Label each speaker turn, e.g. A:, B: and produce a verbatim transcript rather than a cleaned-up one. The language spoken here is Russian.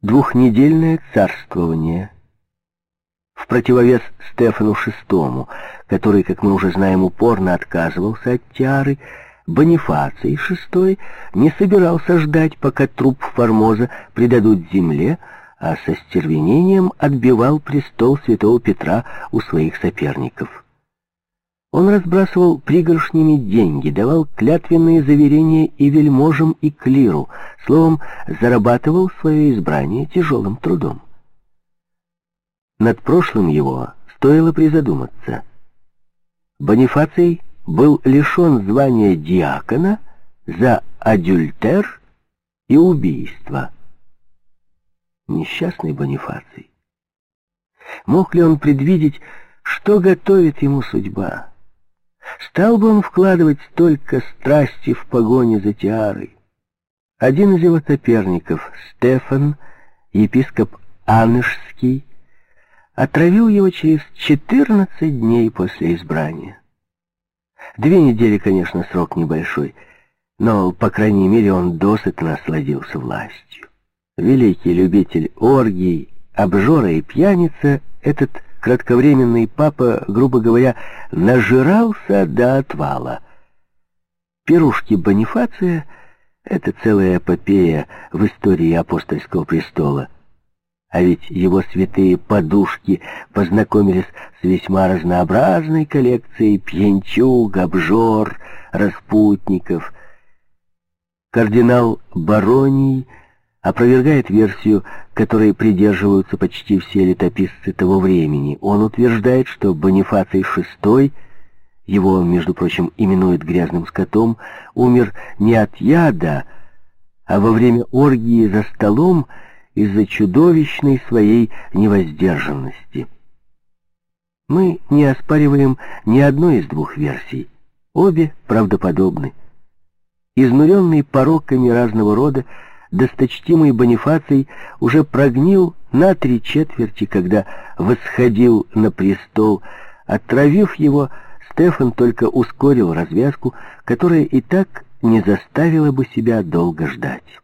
A: двухнедельное царствование. В противовес Стефану шестому, который, как мы уже знаем, упорно отказывался от тиары, Бонифаций шестой не собирался ждать, пока труп Формоза предадут земле, а со стервенением отбивал престол святого Петра у своих соперников. Он разбрасывал пригоршнями деньги, давал клятвенные заверения и вельможам, и клиру, словом, зарабатывал свое избрание тяжелым трудом. Над прошлым его стоило призадуматься. Бонифаций был лишен звания диакона за адюльтер и убийство. Несчастный Бонифаций. Мог ли он предвидеть, что готовит ему судьба? Стал бы он вкладывать столько страсти в погоне за тиарой? Один из его соперников, Стефан, епископ Анышский, отравил его через четырнадцать дней после избрания. Две недели, конечно, срок небольшой, но, по крайней мере, он досыта насладился властью. Великий любитель оргий, обжора и пьяница, этот кратковременный папа, грубо говоря, нажирался до отвала. Пирушки Бонифация — это целая эпопея в истории апостольского престола. А ведь его святые подушки познакомились с весьма разнообразной коллекцией пьянчуг, обжор, распутников. Кардинал Бароний опровергает версию, которой придерживаются почти все летописцы того времени. Он утверждает, что Бонифаций шестой, его, между прочим, именуют грязным скотом, умер не от яда, а во время оргии за столом из-за чудовищной своей невоздержанности. Мы не оспариваем ни одной из двух версий. Обе правдоподобны. Изнуренный пороками разного рода, досточтимый Бонифаций уже прогнил на три четверти, когда восходил на престол. Отравив его, Стефан только ускорил развязку, которая и так не заставила бы себя долго ждать.